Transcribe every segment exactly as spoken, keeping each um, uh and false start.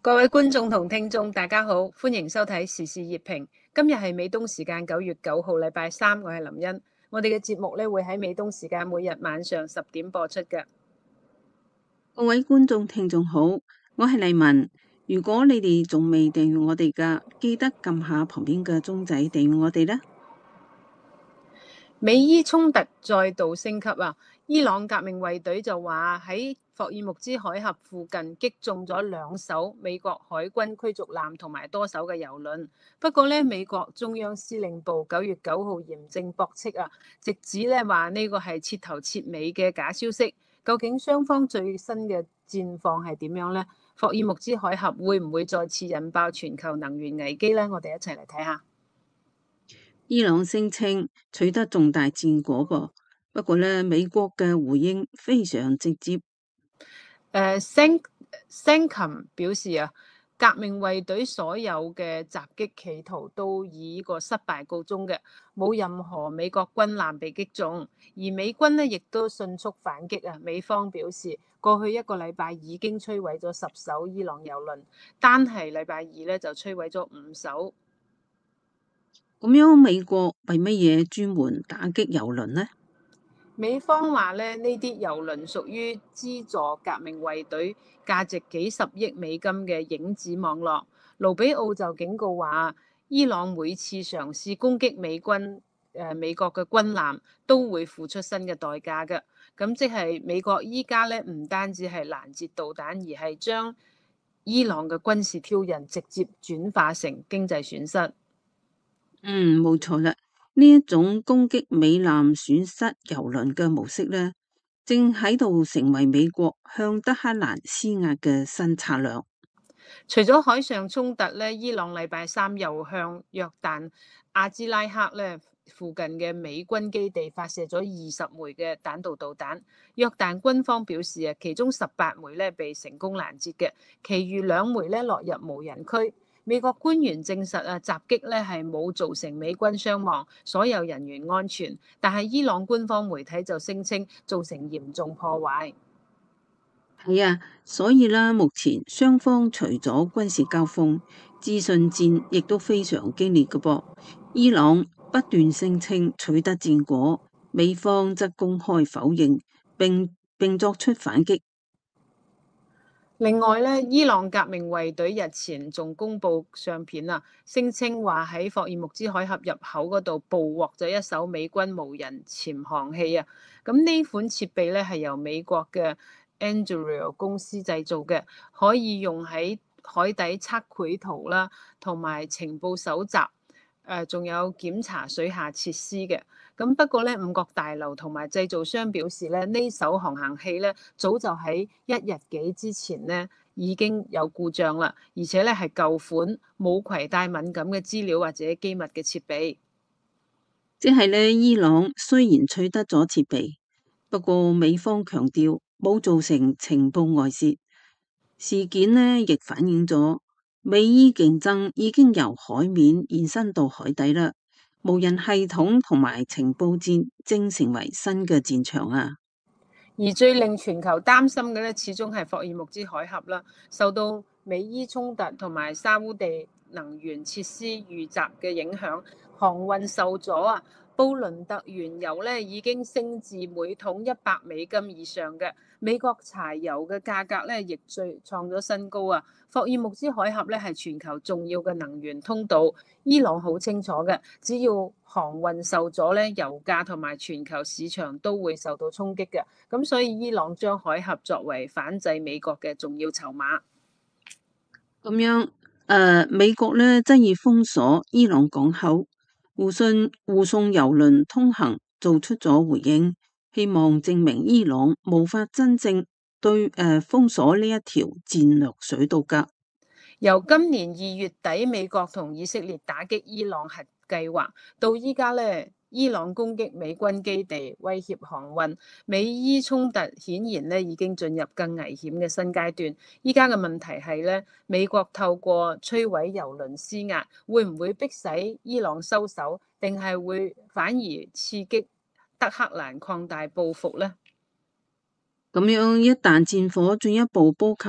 各位觀眾同聽眾，大家好，歡迎收睇時事熱評。今日係美東時間九月九號，禮拜三，我係林茵。我哋嘅節目咧會喺美東時間每日晚上十點播出嘅。 各位觀眾聽眾好，我係麗文。如果你哋仲未訂閱我哋㗎，記得撳下旁邊嘅鐘仔訂閱我哋啦。 美伊衝突再度升級啊！伊朗革命衛隊就話喺霍爾木茲海峽附近擊中咗兩艘美國海軍驅逐艦同埋多艘嘅油輪。不過咧，美國中央司令部九月九號嚴正駁斥啊，直指咧話呢個係徹頭徹尾嘅假消息。究竟雙方最新嘅戰況係點樣呢？霍爾木茲海峽會唔會再次引爆全球能源危機呢？我哋一齊嚟睇下。 伊朗聲稱取得重大戰果噃，不過咧，美國嘅回應非常直接。 誒，San Sancom 表示啊，革命衛隊所有嘅襲擊企圖都以個失敗告終嘅，冇任何美國軍艦被擊中，而美軍呢亦都迅速反擊啊。美方表示，過去一個禮拜已經摧毀咗十艘伊朗油輪，單係禮拜二咧就摧毀咗五艘。 咁樣美國為乜嘢專門打擊油輪呢？ 美方話咧，呢啲油輪屬於資助革命衛隊價值幾十億美金嘅影子網絡。盧比奧就警告話，伊朗每次嘗試攻擊美軍誒、呃、美國嘅軍艦，都會付出新嘅代價嘅。咁即係美國依家咧唔單止係攔截導彈，而係將伊朗嘅軍事挑釁直接轉化成經濟損失。 嗯，冇錯啦。呢一種攻擊美艦損失油輪嘅模式呢，正喺度成為美國向德黑蘭施壓嘅新策略。 除咗海上衝突咧，伊朗禮拜三又向約旦阿茲拉克咧附近嘅美軍基地發射咗二十枚嘅彈道導彈。約旦軍方表示啊，其中十八枚咧被成功攔截嘅，其餘兩枚咧落入無人區。美國官員證實啊，襲擊咧係冇造成美軍傷亡，所有人員安全。但係伊朗官方媒體就聲稱造成嚴重破壞。 係啊，所以啦，目前雙方除咗軍事交鋒，資訊戰亦都非常激烈嘅噃。伊朗不斷聲稱取得戰果，美方則公開否認，並並作出反擊。 另外咧，伊朗革命衛隊日前仲公布相片啊，聲稱話喺霍爾木茲海峽入口嗰度捕獲咗一艘美軍無人潛航器啊。咁呢款設備咧係由美國嘅 Anduril 公司製造嘅，可以用喺海底測繪圖啦，同埋情報搜集。誒，仲有檢查水下設施嘅。咁不過咧，五角大樓同埋製造商表示咧，呢艘航行器咧早就喺一日幾之前咧已經有故障啦，而且咧係舊款，冇攜帶敏感嘅資料或者機密嘅設備。 即係咧，伊朗雖然取得咗設備，不過美方強調冇造成情報外泄。事件呢亦反映咗美伊競爭已經由海面延伸到海底啦。無人系統同埋情報戰正成為新嘅戰場啊！ 而最令全球擔心嘅咧，始終係霍爾木茲海峽啦，受到美伊衝突同埋沙烏地能源設施遇襲嘅影響，航運受阻啊！布倫特原油咧已經升至每桶一百美金以上嘅，美國柴油嘅價格咧亦最創咗新高啊！霍爾木茲海峽咧係全球重要嘅能源通道，伊朗好清楚嘅，只要航運受阻咧，油價同埋全球市場都會受到衝擊嘅。咁所以伊朗將海峽作為反制美國嘅重要籌碼。 咁樣，誒、呃，美國咧執意封鎖伊朗港口，護送護送油輪通行，做出咗回應，希望證明伊朗無法真正對誒、呃、封鎖呢一條戰略水道噶。 由今年二月底美國同以色列打擊伊朗核計劃，到依家咧，伊朗攻擊美軍基地，威脅航運，美伊衝突顯然咧已經進入更危險嘅新階段。依家嘅問題係咧，美國透過摧毀油輪施壓，會唔會迫使伊朗收手，定係會反而刺激德黑蘭擴大報復呢？ 咁樣一旦戰火進一步波及，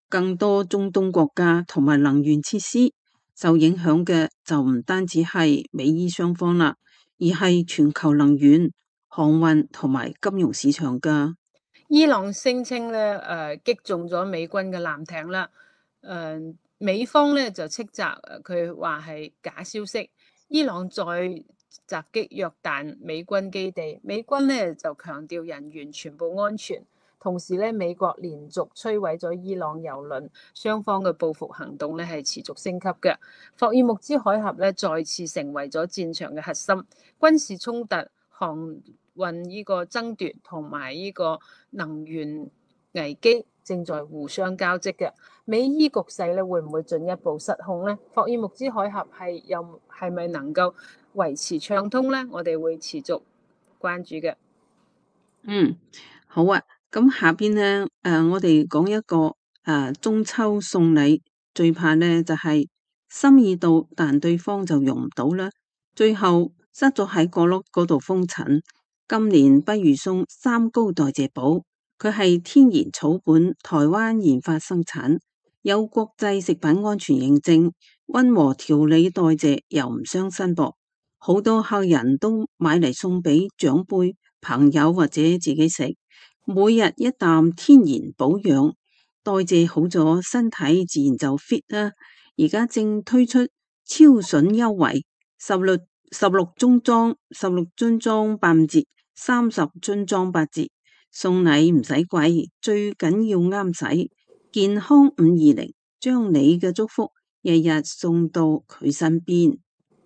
更多中東國家同埋能源設施。受影響嘅就唔單止係美伊雙方啦，而係全球能源、航運同埋金融市場噶。 伊朗聲稱咧，誒、呃、擊中咗美軍嘅艦艇啦。誒、呃、美方咧就斥責佢話係假消息。伊朗再襲擊約旦美軍基地，美軍咧就強調人員全部安全。同時咧，美國連續摧毀咗伊朗油輪，雙方嘅報復行動咧係持續升級嘅。霍爾木茲海峽咧再次成為咗戰場嘅核心，軍事衝突、航運呢個爭奪同埋呢個能源危機正在互相交織嘅。美伊局勢咧會唔會進一步失控呢？霍爾木茲海峽係又係咪能夠維持暢通呢？我哋會持續關注嘅。 嗯，好啊。咁下邊呢，誒、呃，我哋講一個誒、呃、中秋送禮，最怕呢就係、是、心意到，但對方就用唔到啦，最後塞咗喺角落嗰度封塵。今年不如送三高代謝寶，佢係天然草本，台灣研發生產，有國際食品安全認證，溫和調理代謝又唔傷身噃。好多客人都買嚟送俾長輩、朋友或者自己食。每日一啖天然保養，代謝好咗，身體自然就 fit 啦。而家正推出超筍優惠，十六十六樽裝，十六樽裝八五折，三十樽裝八折。送禮唔使貴，最緊要啱使。健康五二零，將你嘅祝福日日送到佢身邊。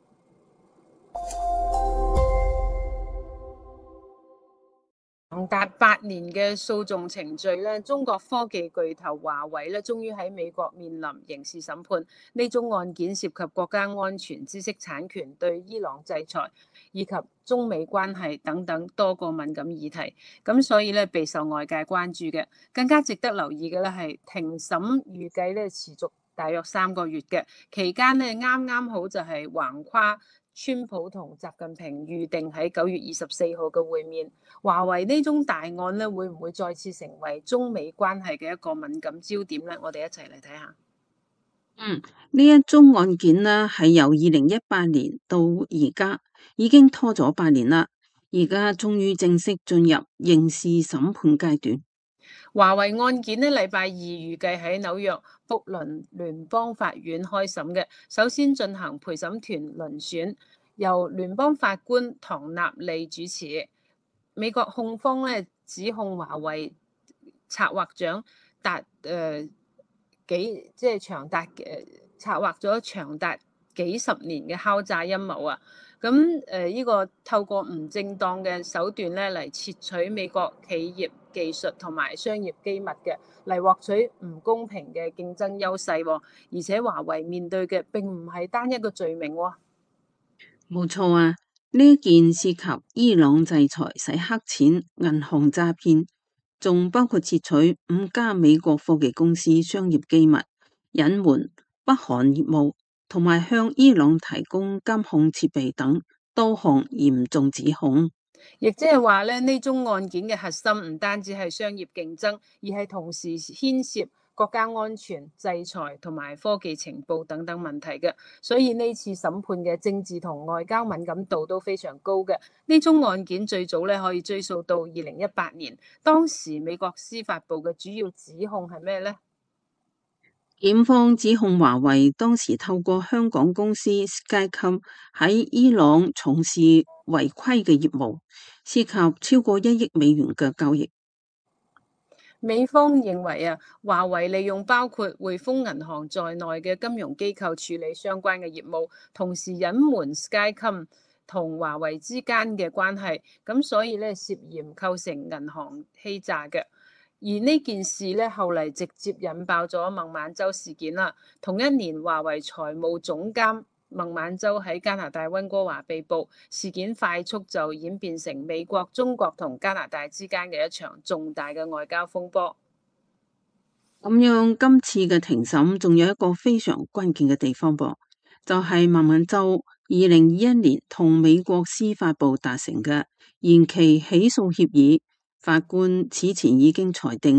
長達八年嘅訴訟程序咧，中國科技巨頭華為咧，終於喺美國面臨刑事審判。呢宗案件涉及國家安全、知識產權、對伊朗制裁以及中美關係等等多個敏感議題，咁所以咧備受外界關注嘅。更加值得留意嘅咧係庭審預計咧持續大約三個月嘅期間咧，啱啱好就係橫跨川普同習近平預定喺九月二十四號嘅會面。華為呢宗大案咧，會唔會再次成為中美關係嘅一個敏感焦點咧？我哋一齊嚟睇下。 嗯，呢一宗案件呢，係由二零一八年到而家，已經拖咗八年啦。而家終於正式進入刑事審判階段。 華為案件呢，禮拜二預計喺紐約布倫聯邦法院開審嘅。首先進行陪審團遴選，由聯邦法官唐納利主持。美國控方咧指控華為策劃長達誒、呃、幾即係長達嘅策劃咗長達幾十年嘅敲詐陰謀啊！咁誒呢個透過唔正當嘅手段咧嚟竊取美國企業技術同埋商業機密嘅，嚟獲取唔公平嘅競爭優勢喎。而且華為面對嘅並唔係單一個罪名喎。 冇錯啊！呢件涉及伊朗制裁、洗黑錢、銀行詐騙，仲包括竊取五家美國科技公司商業機密、隱瞞北韓業務，同埋向伊朗提供監控設備等多項嚴重指控。 亦即係話咧，呢宗案件嘅核心唔單止係商業競爭，而係同時牽涉國家安全、制裁同埋科技情報等等問題嘅，所以呢次審判嘅政治同外交敏感度都非常高嘅。呢宗案件最早咧可以追溯到二零一八年，當時美國司法部嘅主要指控係咩呢？ 檢方指控華為當時透過香港公司 Skycom 喺伊朗從事違規嘅業務，涉及超過一億美元嘅交易。 美方認為啊，華為利用包括匯豐銀行在內嘅金融機構處理相關嘅業務，同時隱瞞 Skycom 同華為之間嘅關係，咁所以咧涉嫌構成銀行欺詐嘅。而呢件事咧後嚟直接引爆咗孟晚舟事件啦。同一年，華為財務總監孟晚舟喺加拿大溫哥華被捕，事件快速就演變成美國、中國同加拿大之間嘅一場重大嘅外交風波。 咁樣今次嘅庭審仲有一個非常關鍵嘅地方噃，就係孟晚舟二零二一年同美國司法部達成嘅延期起訴協議，法官此前已經裁定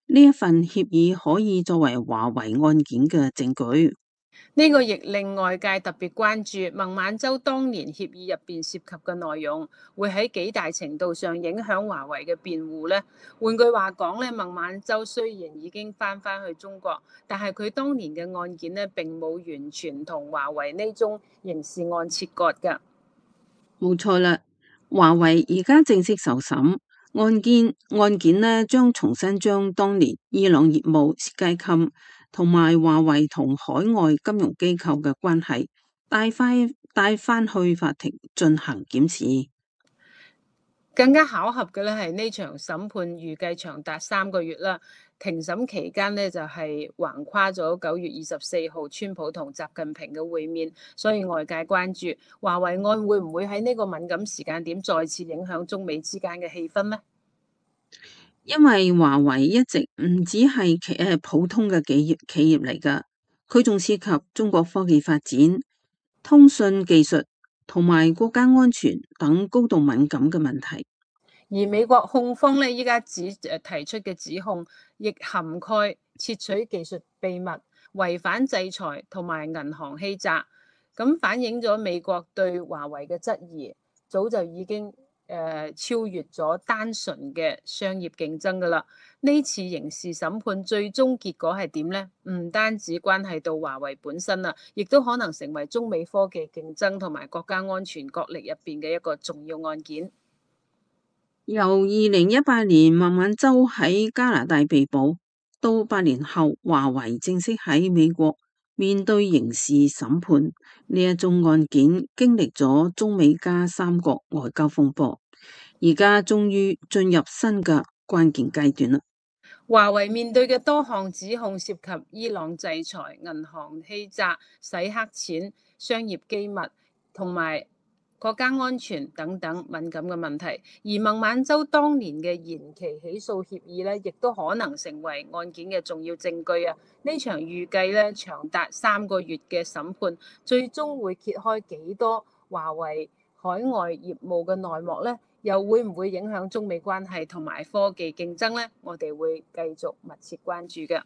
呢一份協議可以作為華為案件嘅證據。 呢個亦令外界特別關注孟晚舟當年協議入邊涉及嘅內容，會喺幾大程度上影響華為嘅辯護呢？換句話講咧，孟晚舟雖然已經翻返去中國，但係佢當年嘅案件咧並冇完全同華為呢宗刑事案切割㗎。 冇錯啦，華為而家正式受審，案件案件呢將重新將當年伊朗業務涉禁同埋華為同海外金融機構嘅關係帶翻帶翻去法庭進行檢視。 更加巧合嘅咧係呢場審判預計長達三個月啦，庭審期間呢，就係橫跨咗九月二十四號川普同習近平嘅會面，所以外界關注華為案會唔會喺呢個敏感時間點再次影響中美之間嘅氣氛呢？ 因為華為一直唔只係企誒普通嘅企業企業嚟㗎，佢仲涉及中國科技發展、通訊技術同埋國家安全等高度敏感嘅問題。 而美國控方咧依家指誒提出嘅指控，亦涵蓋竊取技術秘密、違反制裁同埋銀行欺詐，咁反映咗美國對華為嘅質疑，早就已經誒、呃、超越咗單純嘅商業競爭㗎啦。呢次刑事審判最終結果係點呢？唔單止關係到華為本身啊，亦都可能成為中美科技競爭同埋國家安全角力入邊嘅一個重要案件。 由二零一八年孟晚舟喺加拿大被捕，到八年後華為正式喺美國面對刑事審判，呢一宗案件經歷咗中美加三國外交風波，而家終於進入新嘅關鍵階段啦。 華為面對嘅多項指控涉及伊朗制裁、銀行欺詐、洗黑錢、商業機密同埋國家安全等等敏感嘅問題，而孟晚舟當年嘅延期起訴協議咧，亦都可能成為案件嘅重要證據啊！呢場預計咧長達三個月嘅審判，最終會揭開幾多華為海外業務嘅內幕呢？又會唔會影響中美關係同埋科技競爭呢？我哋會繼續密切關注嘅。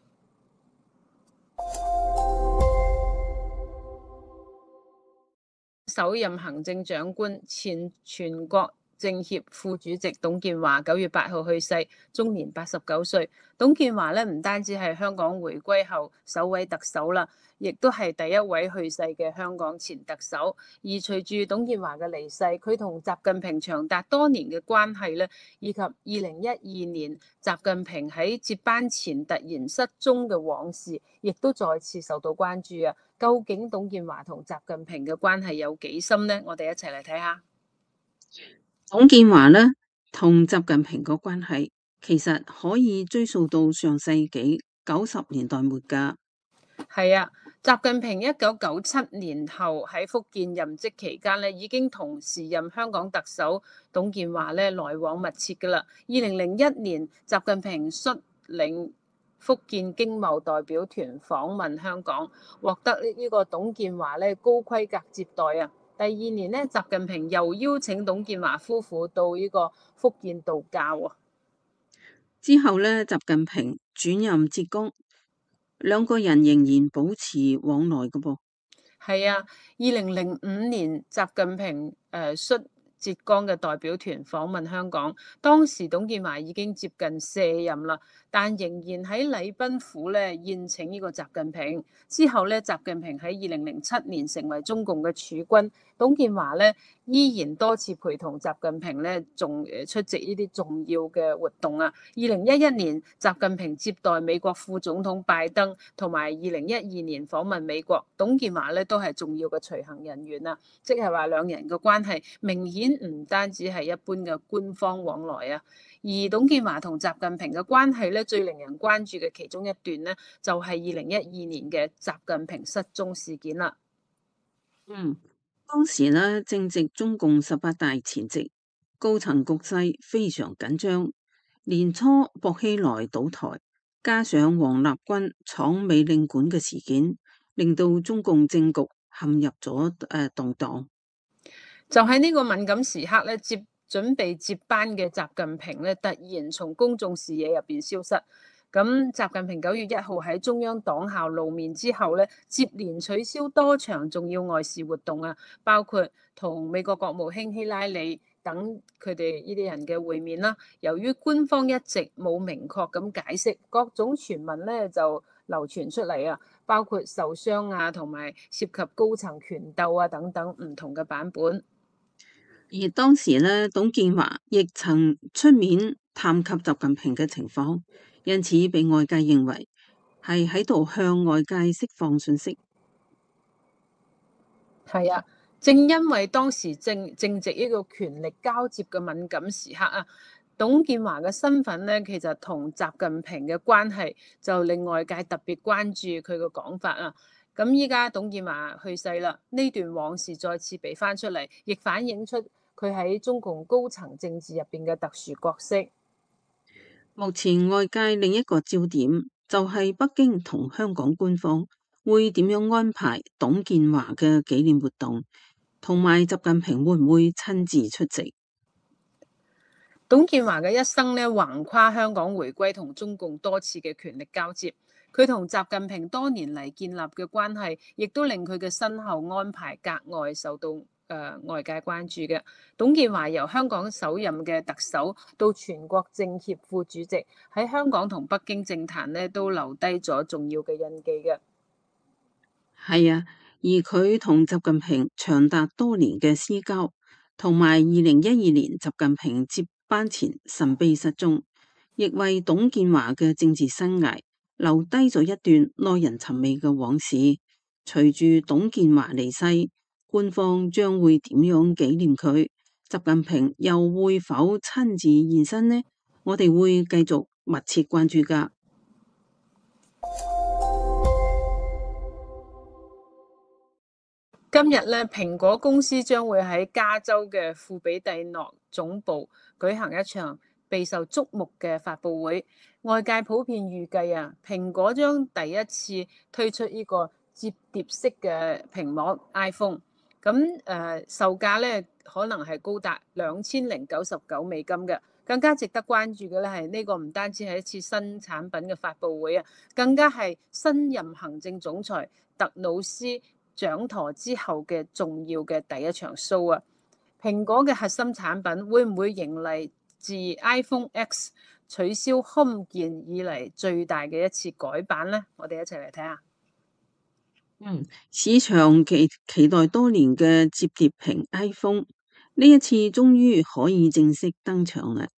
首任行政長官、前全國政協副主席董建華九月八號去世，終年八十九歲。董建華咧唔單止係香港回歸後首位特首啦，亦都係第一位去世嘅香港前特首。而隨住董建華嘅離世，佢同習近平長達多年嘅關係咧，以及二零一二年習近平喺接班前突然失蹤嘅往事，亦都再次受到關注啊！究竟董建華同習近平嘅關係有幾深呢？我哋一齊嚟睇下。 董建華呢，同習近平個關係其實可以追溯到上世紀九十年代末㗎。 係啊，習近平一九九七年後喺福建任職期間咧，已經同時任香港特首董建華咧來往密切㗎啦。二零零一年，習近平率領福建經貿代表團訪問香港，獲得呢個董建華咧高規格接待啊。第二年咧，習近平又邀請董建華夫婦到呢個福建度假喎。 之後咧，習近平轉任浙江，兩個人仍然保持往來嘅噃。 係啊，二零零五年習近平誒率浙江嘅代表團訪問香港，當時董建華已經接近卸任啦，但仍然喺禮賓府咧宴請呢個習近平。之後咧，習近平喺二零零七年成為中共嘅儲君，董建華咧依然多次陪同習近平咧，仲誒出席呢啲重要嘅活動啊。二零一一年，習近平接待美國副總統拜登，同埋二零一二年訪問美國，董建華咧都係重要嘅隨行人員啊，即係話兩人嘅關係明顯唔單止係一般嘅官方往來啊。而董建華同習近平嘅關係咧，最令人關注嘅其中一段咧，就係二零一二年嘅習近平失蹤事件啦。 嗯，當時咧正值中共十八大前夕，高層局勢非常緊張。年初薄熙來倒台，加上王立軍闖美領館嘅事件，令到中共政局陷入咗誒動盪。 就喺呢個敏感時刻咧，接準備接班嘅習近平咧，突然從公眾視野入邊消失。 咁習近平九月一號喺中央黨校露面之後咧，接連取消多場重要外事活動啊，包括同美國國務卿希拉里等佢哋呢啲人嘅會面啦。由於官方一直冇明確咁解釋，各種傳聞咧就流傳出嚟啊，包括受傷啊，同埋涉及高層權鬥啊等等唔同嘅版本。 而當時咧，董建華亦曾出面探及習近平嘅情況，因此被外界認為係喺度向外界釋放信息。 係啊，正因為當時正正值呢個權力交接嘅敏感時刻啊，董建華嘅身份咧，其實同習近平嘅關係就令外界特別關注佢嘅講法啊。咁依家董建華去世啦，呢段往事再次被翻出嚟，亦反映出佢喺中共高層政治入邊嘅特殊角色。 目前外界另一個焦點就係北京同香港官方會點樣安排董建華嘅紀念活動，同埋習近平會唔會親自出席？ 董建華嘅一生咧，橫跨香港回歸同中共多次嘅權力交接，佢同習近平多年嚟建立嘅關係，亦都令佢嘅身後安排格外受到誒、呃、外界關注嘅。董建華由香港首任嘅特首到全國政協副主席，喺香港同北京政壇咧都留低咗重要嘅印記嘅。 係啊，而佢同習近平長達多年嘅私交，同埋二零一二年習近平接班前神秘失蹤，亦為董建華嘅政治生涯留低咗一段耐人尋味嘅往事。隨住董建華離世，官方將會點樣紀念佢？習近平又會否親自現身呢？我哋會繼續密切關注㗎。 今日咧，蘋果公司將會喺加州嘅庫比蒂諾總部舉行一場備受矚目嘅發佈會。外界普遍預計啊，蘋果將第一次推出呢個摺疊式嘅屏幕 iPhone。咁誒、呃、售價咧可能係高達兩千零九十九美金嘅。更加值得關注嘅咧係呢個唔單止係一次新產品嘅發佈會啊，更加係新任行政總裁特魯斯掌舵之後嘅重要嘅第一場 show 啊！蘋果嘅核心產品會唔會迎嚟自 iPhone X 取消 Home 鍵以嚟最大嘅一次改版呢？我哋一齊嚟睇下。 嗯，市場期期待多年嘅摺疊屏 iPhone 呢一次終於可以正式登場啦！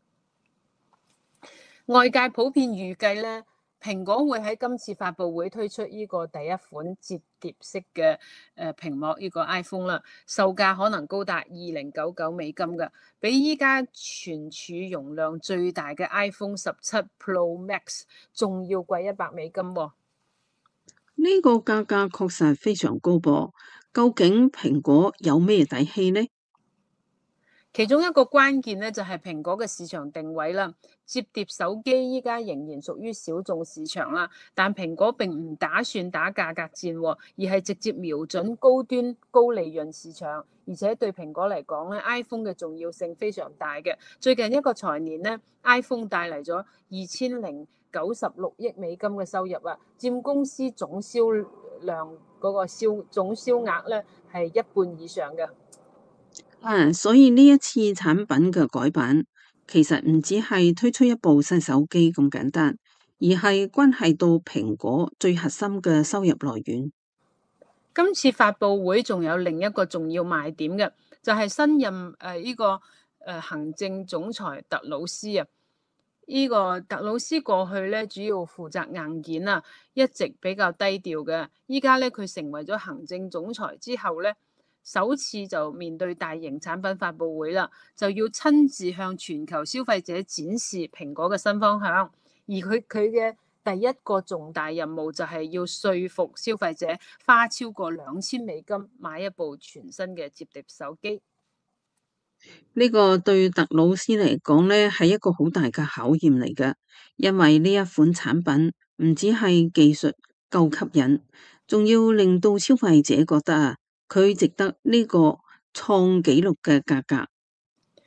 外界普遍預計咧，蘋果會喺今次發佈會推出呢個第一款摺疊式嘅誒屏幕呢個 iPhone 啦，售價可能高達二零九九美金㗎，比依家存儲容量最大嘅 iPhone 十七 Pro Max 仲要貴一百美金喎。 呢個價格確實非常高噃，究竟蘋果有咩底氣呢？ 其中一個關鍵咧就係蘋果嘅市場定位啦。摺疊手機依家仍然屬於小眾市場啦，但蘋果並唔打算打價格戰，而係直接瞄準高端高利潤市場。而且對蘋果嚟講咧，iPhone 嘅重要性非常大嘅。最近一個財年咧，iPhone 帶嚟咗二千零九十六億美金嘅收入啊，佔公司總銷量嗰個銷總銷額咧係一半以上嘅。 啊，所以呢一次產品嘅改版，其實唔只係推出一部新手機咁簡單，而係關係到蘋果最核心嘅收入來源。 今次發佈會仲有另一個重要賣點嘅，就係、是、新任誒呢、呃這個誒、呃、行政總裁特魯斯啊。呢、這個特魯斯過去咧主要負責硬件啊，一直比較低調嘅。依家咧佢成為咗行政總裁之後咧，首次就面對大型產品發佈會啦，就要親自向全球消費者展示蘋果嘅新方向。而佢佢嘅第一個重大任務就係要說服消費者花超過兩千美金買一部全新嘅摺疊手機。 呢個對特魯斯嚟講呢係一個好大嘅考驗嚟㗎，因為呢一款產品唔止係技術夠吸引，仲要令到消費者覺得啊，佢值得呢個創紀錄嘅價格。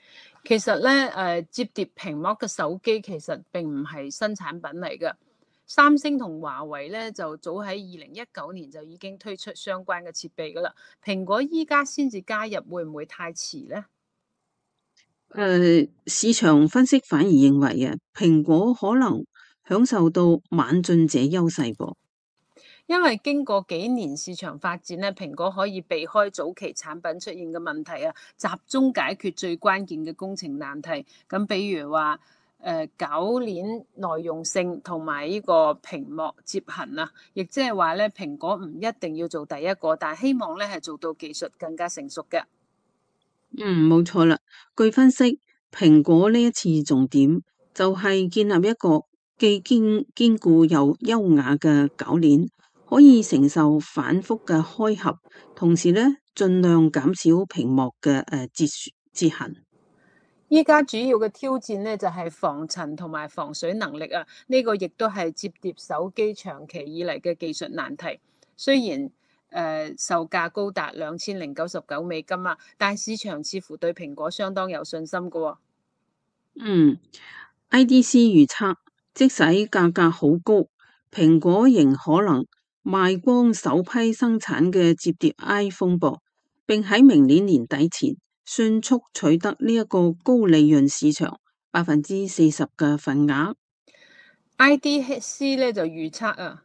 其實咧，誒摺疊屏幕嘅手機其實並唔係新產品嚟㗎。三星同華為咧就早喺二零一九年就已經推出相關嘅設備㗎啦。蘋果依家先至加入，會唔會太遲咧？ 誒、呃市場分析反而認為啊，蘋果可能享受到晚進者優勢噃。 因為經過幾年市場發展咧，蘋果可以避開早期產品出現嘅問題啊，集中解決最關鍵嘅工程難題。咁比如話誒鉸鏈耐用性同埋呢個屏幕摺痕啊，亦即係話咧，蘋果唔一定要做第一個，但希望咧係做到技術更加成熟嘅。 嗯，冇錯啦。據分析，蘋果呢一次重點就係建立一個既堅堅固又優雅嘅鉸鏈，可以承受反覆嘅開合，同時咧盡量減少屏幕嘅誒折折痕。 依家主要嘅挑戰咧就係防塵同埋防水能力啊，呢個亦都係摺疊手機長期以嚟嘅技術難題。雖然誒、呃、售價高達兩千零九十九美金啊，但係市場似乎對蘋果相當有信心㗎喎。 嗯，I D C 預測，即使價格好高，蘋果仍可能賣光首批生產嘅摺疊 iPhone 噃，並喺明年年底前迅速取得呢一個高利潤市場百分之四十嘅份額。 I D C 咧就預測啊，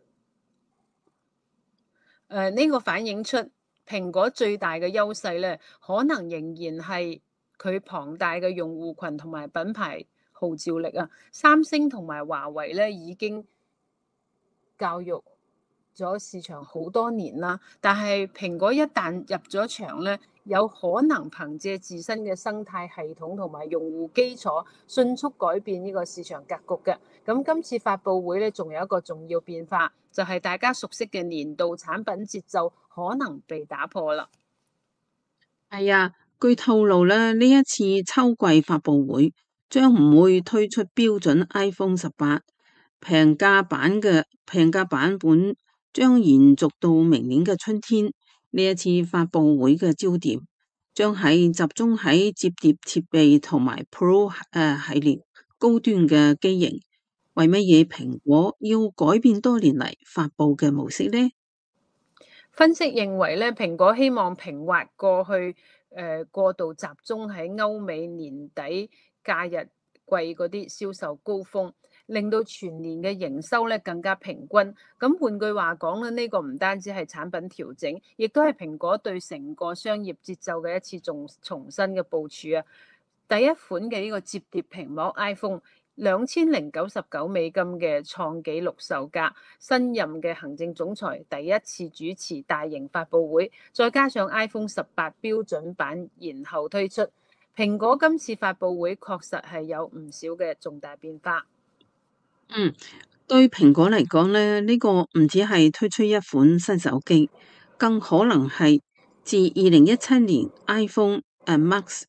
誒、呃、呢、這個反映出蘋果最大嘅優勢咧，可能仍然係佢龐大嘅用戶群同埋品牌號召力啊。三星同埋華為咧已經教育咗市場好多年啦，但係蘋果一旦入咗場咧，有可能憑借自身嘅生態系統同埋用戶基礎，迅速改變呢個市場格局嘅。咁今次發佈會咧，仲有一個重要變化，就係大家熟悉嘅年度產品節奏可能被打破啦。 係啊，據透露咧，呢一次秋季發佈會將唔會推出標準 iPhone 十八，平價版嘅平價版本將延續到明年嘅春天。呢一次發佈會嘅焦點將係集中喺摺疊設備同埋 Pro 誒系列高端嘅機型。為乜嘢蘋果要改變多年嚟發佈嘅模式呢？ 分析認為咧，蘋果希望平滑過去誒、呃、過度集中喺歐美年底假日季嗰啲銷售高峰，令到全年嘅營收咧更加平均。咁換句話講咧，呢、這個唔單止係產品調整，亦都係蘋果對成個商業節奏嘅一次重重新嘅部署啊！第一款嘅呢個摺疊屏幕 iPhone。兩千零九十九美金嘅創紀錄售價，新任嘅行政總裁第一次主持大型發佈會，再加上 iPhone 十八標準版延後推出，蘋果今次發佈會確實係有唔少嘅重大變化。 嗯，對蘋果嚟講咧，呢個唔止係推出一款新手機，更可能係自二零一七年 iPhone 誒 Max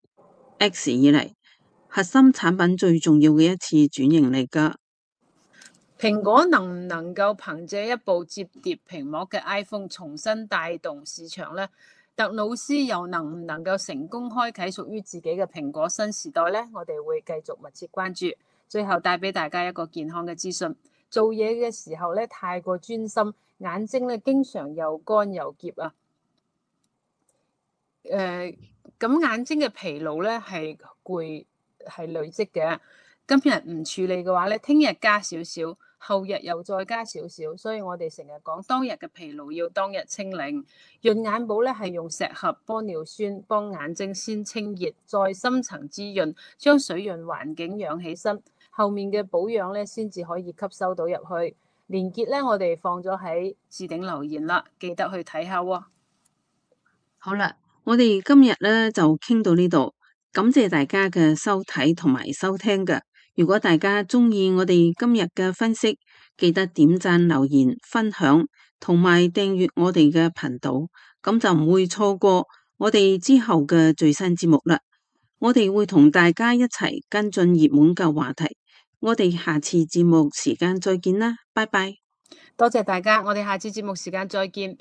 X 以嚟，核心產品最重要嘅一次轉型嚟㗎。 蘋果能唔能夠憑借一部摺疊屏幕嘅 iPhone 重新帶動市場呢？特魯斯又能唔能夠成功開啟屬於自己嘅蘋果新時代呢？我哋會繼續密切關注。最後帶俾大家一個健康嘅資訊：做嘢嘅時候咧，太過專心，眼睛咧經常又乾又澀啊。誒、呃，咁眼睛嘅疲勞咧係攰係累積嘅。今日唔處理嘅話咧，聽日加少少，後日又再加少少，所以我哋成日講當日嘅疲勞要當日清零。潤眼寶咧係用石斛、玻尿酸幫眼睛先清熱，再深層滋潤，將水潤環境養起身，後面嘅保養咧先至可以吸收到入去。連結咧我哋放咗喺置頂留言啦，記得去睇下喎。 好啦，我哋今日咧就傾到呢度，感謝大家嘅收睇同埋收聽嘅。如果大家中意我哋今日嘅分析，記得點讚、留言、分享同埋訂閱我哋嘅頻道，咁就唔會錯過我哋之後嘅最新節目啦。我哋會同大家一齊跟進熱門嘅話題。我哋下次節目時間再見啦，拜拜。 多謝大家，我哋下次節目時間再見。